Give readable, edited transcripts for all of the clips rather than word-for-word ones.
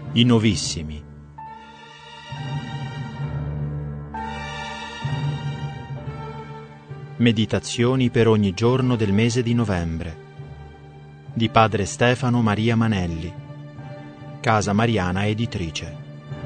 I Novissimi. Meditazioni per ogni giorno del mese di novembre di Padre Stefano Maria Manelli, Casa Mariana Editrice.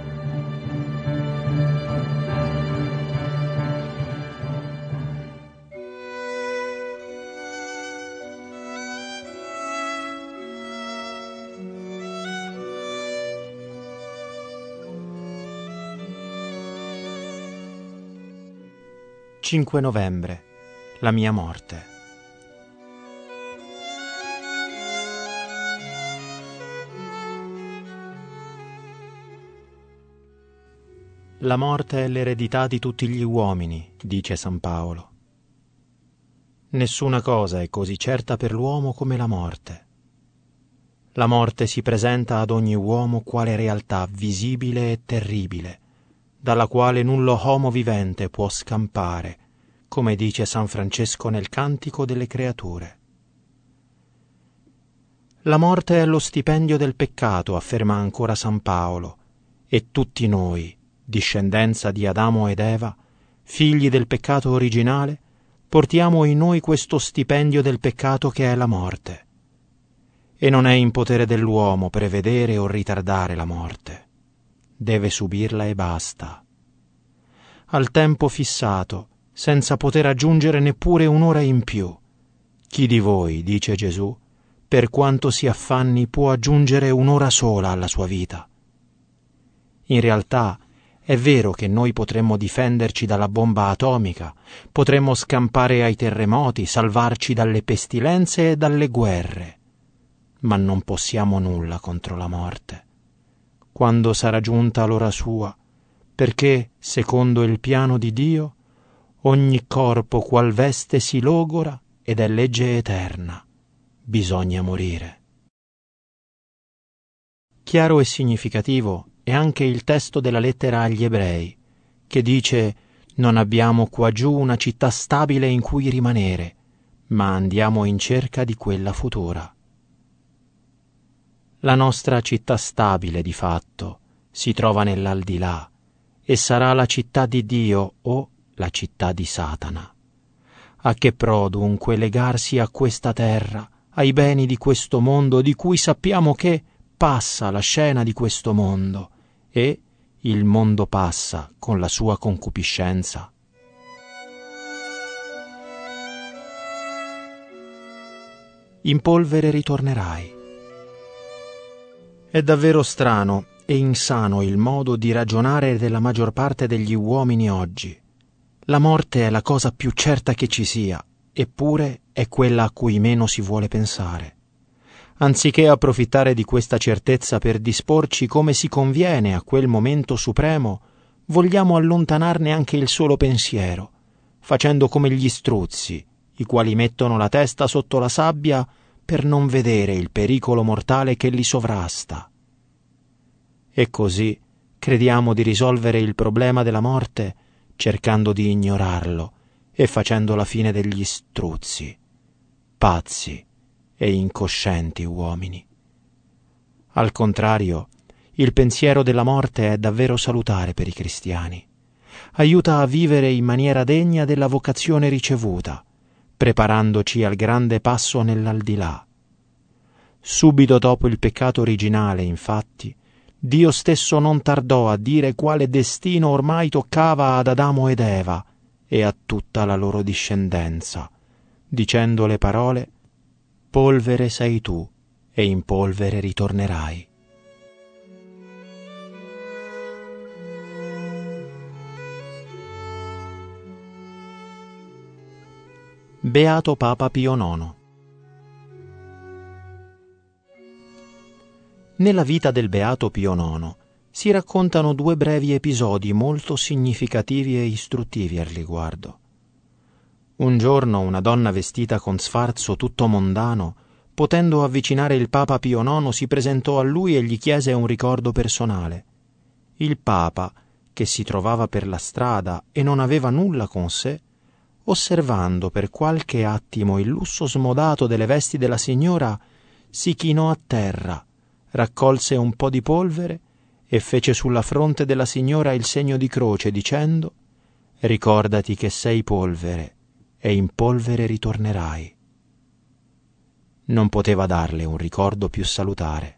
«5 novembre. La mia morte». La morte è l'eredità di tutti gli uomini, dice San Paolo. Nessuna cosa è così certa per l'uomo come la morte. La morte si presenta ad ogni uomo quale realtà visibile e terribile, dalla quale nullo homo vivente può scampare, come dice San Francesco nel Cantico delle Creature. La morte è lo stipendio del peccato, afferma ancora San Paolo, e tutti noi, discendenza di Adamo ed Eva, figli del peccato originale, portiamo in noi questo stipendio del peccato che è la morte. E non è in potere dell'uomo prevedere o ritardare la morte. Deve subirla e basta. Al tempo fissato, senza poter aggiungere neppure un'ora in più. Chi di voi, dice Gesù, per quanto si affanni può aggiungere un'ora sola alla sua vita? In realtà è vero che noi potremmo difenderci dalla bomba atomica, potremmo scampare ai terremoti, salvarci dalle pestilenze e dalle guerre, ma non possiamo nulla contro la morte, quando sarà giunta l'ora sua, perché, secondo il piano di Dio, ogni corpo qual veste si logora ed è legge eterna. Bisogna morire. Chiaro e significativo è anche il testo della lettera agli Ebrei, che dice: «Non abbiamo quaggiù una città stabile in cui rimanere, ma andiamo in cerca di quella futura». La nostra città stabile, di fatto, si trova nell'aldilà e sarà la città di Dio o la città di Satana. A che pro dunque legarsi a questa terra, ai beni di questo mondo di cui sappiamo che passa la scena di questo mondo e il mondo passa con la sua concupiscenza? In polvere ritornerai. È davvero strano e insano il modo di ragionare della maggior parte degli uomini oggi. La morte è la cosa più certa che ci sia, eppure è quella a cui meno si vuole pensare. Anziché approfittare di questa certezza per disporci come si conviene a quel momento supremo, vogliamo allontanarne anche il solo pensiero, facendo come gli struzzi, i quali mettono la testa sotto la sabbia per non vedere il pericolo mortale che li sovrasta. E così crediamo di risolvere il problema della morte cercando di ignorarlo e facendo la fine degli struzzi, pazzi e incoscienti uomini. Al contrario, il pensiero della morte è davvero salutare per i cristiani. Aiuta a vivere in maniera degna della vocazione ricevuta, preparandoci al grande passo nell'aldilà. Subito dopo il peccato originale, infatti, Dio stesso non tardò a dire quale destino ormai toccava ad Adamo ed Eva e a tutta la loro discendenza, dicendo le parole: «Polvere sei tu, e in polvere ritornerai». Beato Papa Pio IX. Nella vita del Beato Pio IX si raccontano due brevi episodi molto significativi e istruttivi al riguardo. Un giorno una donna vestita con sfarzo tutto mondano, potendo avvicinare il Papa Pio IX, si presentò a lui e gli chiese un ricordo personale. Il Papa, che si trovava per la strada e non aveva nulla con sé, osservando per qualche attimo il lusso smodato delle vesti della signora, si chinò a terra, raccolse un po' di polvere e fece sulla fronte della signora il segno di croce, dicendo: «Ricordati che sei polvere, e in polvere ritornerai». Non poteva darle un ricordo più salutare.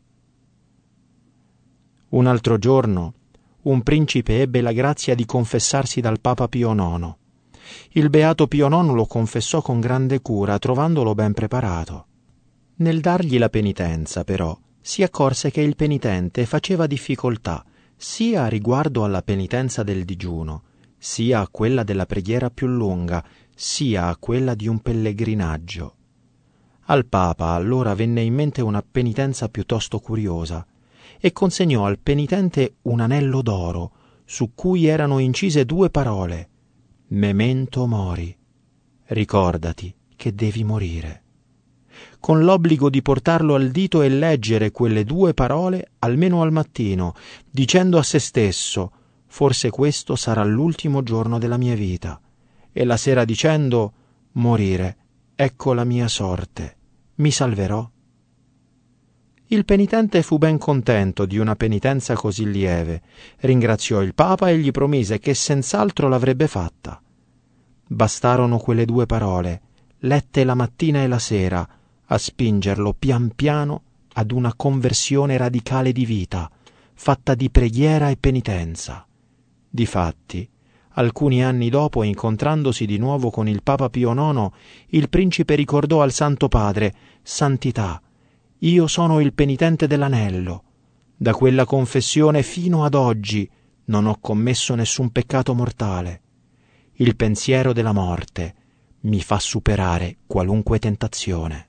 Un altro giorno, un principe ebbe la grazia di confessarsi dal Papa Pio IX. Il beato Pio IX lo confessò con grande cura, trovandolo ben preparato. Nel dargli la penitenza, però, si accorse che il penitente faceva difficoltà sia riguardo alla penitenza del digiuno, sia a quella della preghiera più lunga, sia a quella di un pellegrinaggio. Al Papa allora venne in mente una penitenza piuttosto curiosa e consegnò al penitente un anello d'oro su cui erano incise 2 parole: «Memento mori», ricordati che devi morire, con l'obbligo di portarlo al dito e leggere quelle 2 parole almeno al mattino, dicendo a se stesso: «Forse questo sarà l'ultimo giorno della mia vita», e la sera dicendo: «Morire, ecco la mia sorte, mi salverò». Il penitente fu ben contento di una penitenza così lieve, ringraziò il Papa e gli promise che senz'altro l'avrebbe fatta. Bastarono quelle 2 parole, lette la mattina e la sera, a spingerlo pian piano ad una conversione radicale di vita, fatta di preghiera e penitenza. Difatti, alcuni anni dopo, incontrandosi di nuovo con il Papa Pio IX, il principe ricordò al Santo Padre: «Santità, io sono il penitente dell'anello. Da quella confessione fino ad oggi non ho commesso nessun peccato mortale. Il pensiero della morte mi fa superare qualunque tentazione».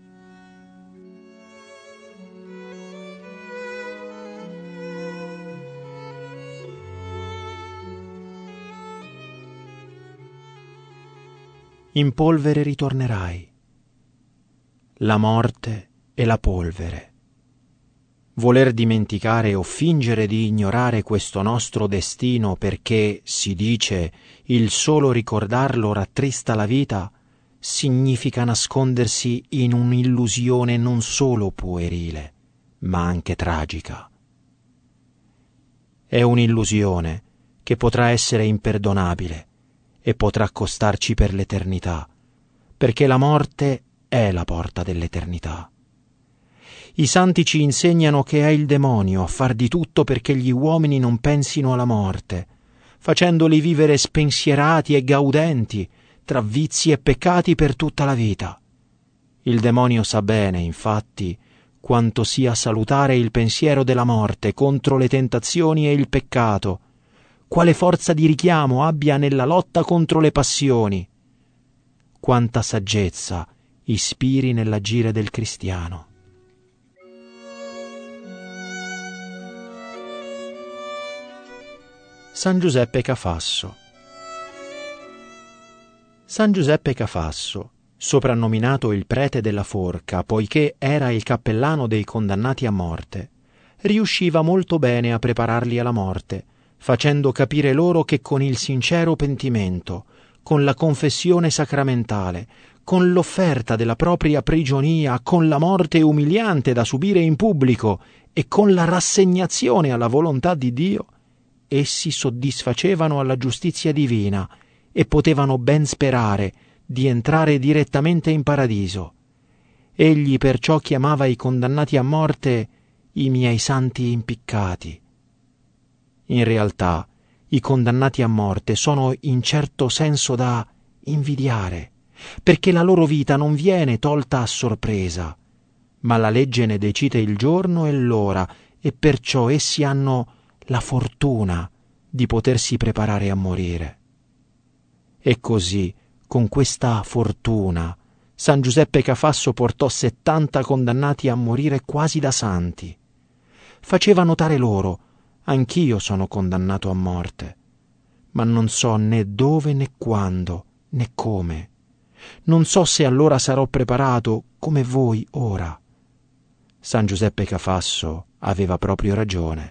In polvere ritornerai. La morte e la polvere. Voler dimenticare o fingere di ignorare questo nostro destino perché, si dice, il solo ricordarlo rattrista la vita, significa nascondersi in un'illusione non solo puerile, ma anche tragica. È un'illusione che potrà essere imperdonabile e potrà costarci per l'eternità, perché la morte è la porta dell'eternità. I santi ci insegnano che è il demonio a far di tutto perché gli uomini non pensino alla morte, facendoli vivere spensierati e gaudenti tra vizi e peccati per tutta la vita. Il demonio sa bene, infatti, quanto sia salutare il pensiero della morte contro le tentazioni e il peccato, quale forza di richiamo abbia nella lotta contro le passioni, quanta saggezza ispiri nell'agire del cristiano. San Giuseppe Cafasso. San Giuseppe Cafasso, soprannominato il prete della forca poiché era il cappellano dei condannati a morte, riusciva molto bene a prepararli alla morte, facendo capire loro che con il sincero pentimento, con la confessione sacramentale, con l'offerta della propria prigionia, con la morte umiliante da subire in pubblico e con la rassegnazione alla volontà di Dio, essi soddisfacevano alla giustizia divina e potevano ben sperare di entrare direttamente in paradiso. Egli perciò chiamava i condannati a morte i miei santi impiccati. In realtà, i condannati a morte sono in certo senso da invidiare, perché la loro vita non viene tolta a sorpresa, ma la legge ne decide il giorno e l'ora, e perciò essi hanno la fortuna di potersi preparare a morire. E così, con questa fortuna, San Giuseppe Cafasso portò 70 condannati a morire quasi da santi. Faceva notare loro: anch'io sono condannato a morte, ma non so né dove né quando né come. Non so se allora sarò preparato come voi ora. San Giuseppe Cafasso aveva proprio ragione.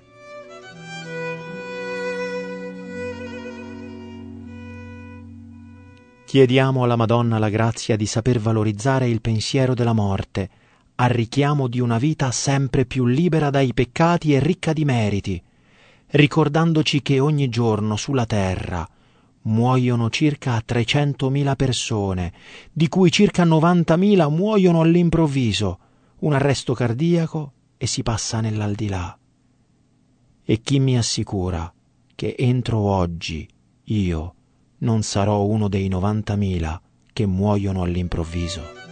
Chiediamo alla Madonna la grazia di saper valorizzare il pensiero della morte, a richiamo di una vita sempre più libera dai peccati e ricca di meriti, ricordandoci che ogni giorno sulla terra muoiono circa 300.000 persone, di cui circa 90.000 muoiono all'improvviso, un arresto cardiaco e si passa nell'aldilà. E chi mi assicura che entro oggi io non sarò uno dei 90.000 che muoiono all'improvviso?